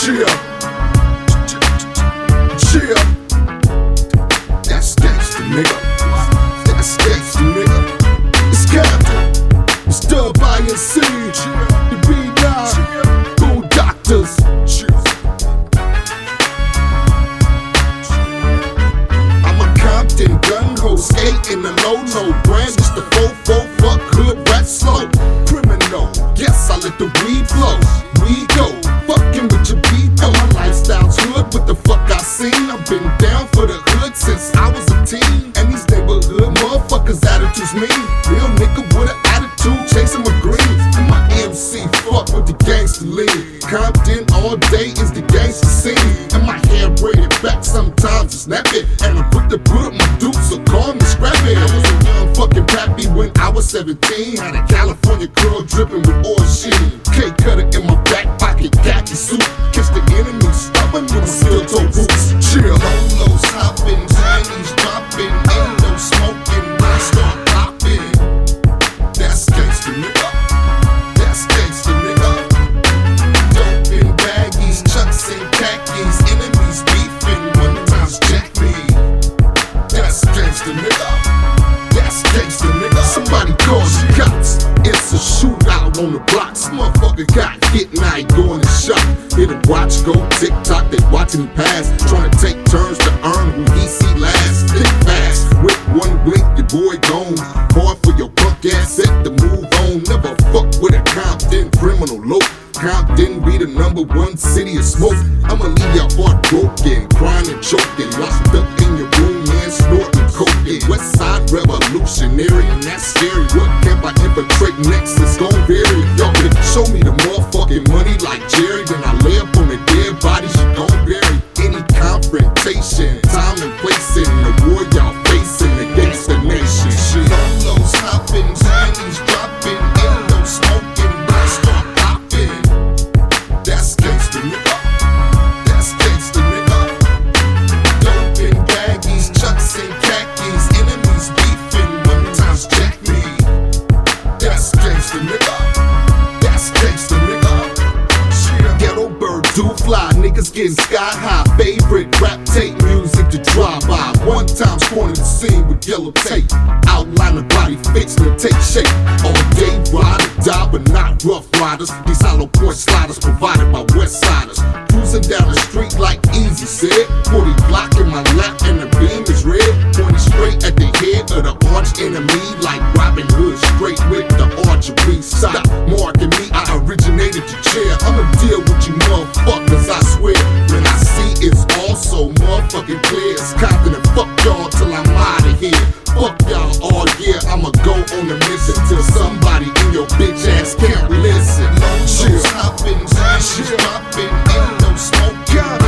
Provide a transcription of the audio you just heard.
Chill. Chill. That's gangsta, nigga. That's gangsta, nigga. It's Captain. It's Dub INC. The B9. Boom Doctors. I'm a Compton gun ho, skating the low-low. Brandish the 4-4, fuck hood, rat slow. Criminal, yes, I let the weed flow. We go, fucking with your beat though. My lifestyle's hood, what the fuck I seen? I've been down for the hood since I was a teen. And these neighborhood motherfuckers' attitudes mean. Real nigga with an attitude, chasing my green. And my MC, fuck with the gangster lean. Compton all day is the gangster scene. And my hair braided back, sometimes it's nappy. And I'm quick to put up my dukes, so call me Scrappy. I was a young fucking pappy when I was 17. Had a California girl dripping with oil sheen. K-cutter in my back pocket, khaki suit. Kiss the enemy, stubborn with my steel-toe boots. Chill. Lolos hopping, Chinese dropping, ain't no smoking, when I start popping. That's gangsta, nigga. That's gangsta, nigga. Dope in baggies, chucks and khakis, enemies beefing, one times jack me. That's gangsta, nigga. That's gangsta, nigga. Somebody call the cops. It's a shootout on the block. This motherfucker got hit, now he going to shot. Hit a watch, go TikTok, they watching him pass. Trying to take turns to earn who he see last. Think fast, with one blink, your boy gone. Hard for your punk ass set to move on. Never fuck with a Compton criminal low. Compton be the #1 city of smoke. I'ma leave your heart broken, crying and choking. Locked up in your room, man, snorting cocaine. West Side revolutionary, and that's scary. What camp I infiltrate next is gon' vary. Y'all could show me the motherfucking money like Jerry. Then I lay up on the dead bodies you gon' bury. Any confrontation, time and place in the war y'all facing against the nation. Shit. Lolos hopping, Chinese dropping, ain't no smoking, but start popping. That's gangsta, nigga. That's gangsta, nigga. Dope in baggies, chucks and khakis, enemies beefing, one times jack me. That's gangsta, nigga. That's gangsta, nigga. Ghetto bird do fly, niggas getting sky high. Favorite rap tape music to drive by. One time cornered the scene with yellow tape. Outline the body fixed to take shape. All day ride or die, but not rough riders. These hollow point sliders provided by West Siders. Cruising down the street like Easy said. 40 block in my lap and the beam is red. Pointing straight at the head of the arch enemy like Robin Hood. Straight with the archery. Stop marking me, I originated the chair. I'ma deal with you motherfuckers, I swear. When I see it's all so motherfucking clear. It's confident, fuck y'all till I'm out of here. Fuck y'all all year, I'ma go on a mission till somebody in your bitch ass can't listen. Lolos hopping, Chinese dropping, ain't no smoking,